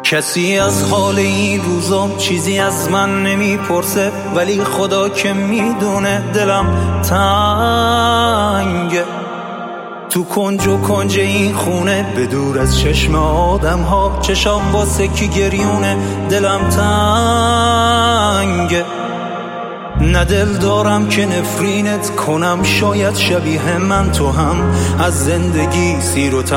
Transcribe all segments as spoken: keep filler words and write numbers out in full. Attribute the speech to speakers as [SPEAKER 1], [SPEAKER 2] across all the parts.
[SPEAKER 1] کسی از حال این روزم چیزی از من نمیپرسه، ولی خدا که میدونه دلم تنگه. تو کنج و کنج این خونه به دور از چشم آدم ها، چشام واسه کی گریونه، دلم تنگه. نه دل دارم که نفرینت کنم، شاید شبیه من تو هم از زندگی سیر و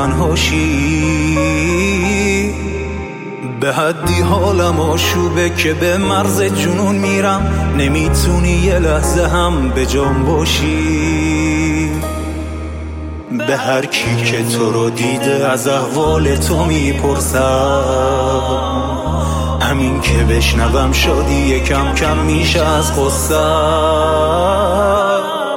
[SPEAKER 1] تنهاشی. به حدی حالم آشوبه که به مرز جنون میرم، نمیتونی یه لحظه هم به جام باشی. به هر کی که تو رو دیده از احوال تو میپرسم، همین که بشنوم شادی کم کم میشه از قصه.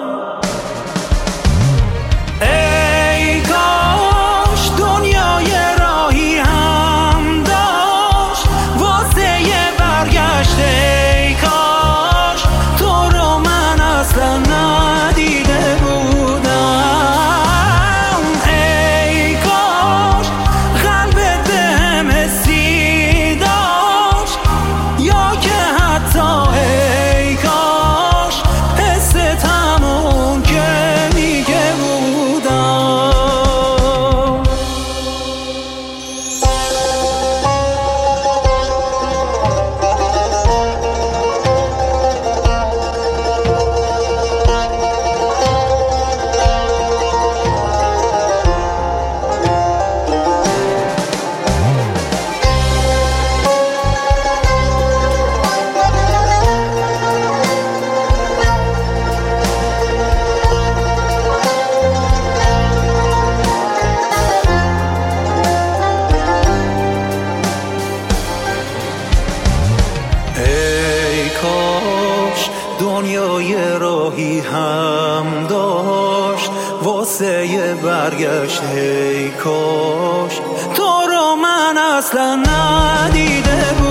[SPEAKER 1] دنیای راهی هم داشت واسه یه برگشت، ای کاش تو رو من اصلا ندیده